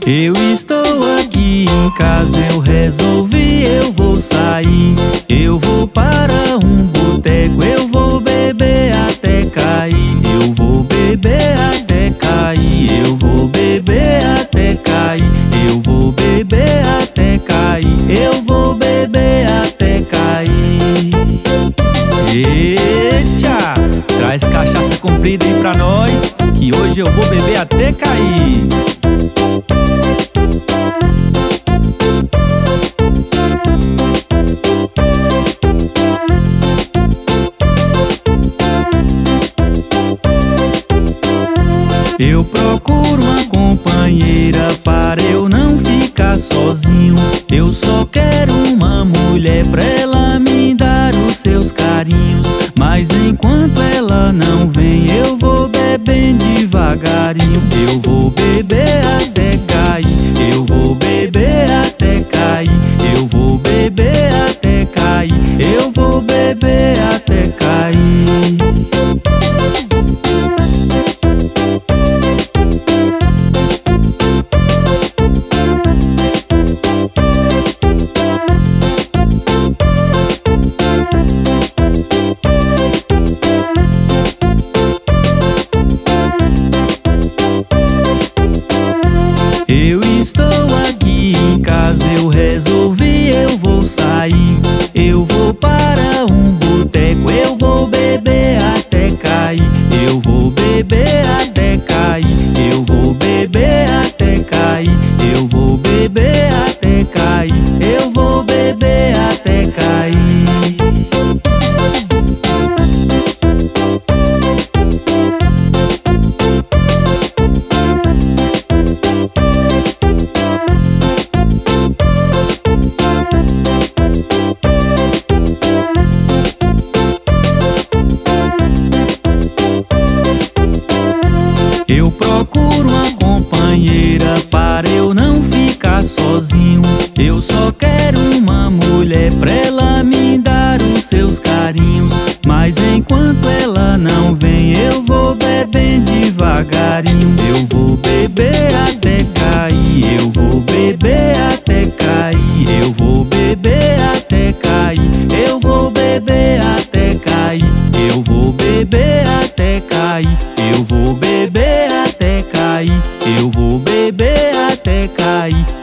Eu estou aqui em casa, eu resolvi, eu vou sair. Eu vou para um boteco, eu vou beber até cair. Eu vou beber até cair, eu vou beber até cair. Eu vou beber até cair, eu vou beber até cair. Eita, traz cachaça comprida aí pra nós, que hoje eu vou beber até cair. Eu procuro uma companheira para eu não ficar sozinho. Eu só quero uma mulher pra ela me dar os seus carinhos. Mas enquanto ela não vem, eu vou bebendo devagarinho. Eu vou beber até cair, eu vou beber até cair. Eu vou beber até cair, eu vou beber até cair. Eu estou aqui em casa, eu resolvi, eu vou sair. Eu vou para um boteco, eu vou beber até cair. Eu vou beber até cair, eu vou beber até cair. Eu vou beber até cair, eu vou beber até cair. Eu procuro uma companheira para eu não ficar sozinho. Eu só quero uma mulher pra ela me dar os seus carinhos. Mas enquanto ela não vem, eu vou bebendo devagarinho. Eu vou beber até cair, eu vou beber até cair. Eu vou beber até cair, eu vou beber até cair. Eu vou beber até cair, eu vou beber até cair. Eu vou beber até cair.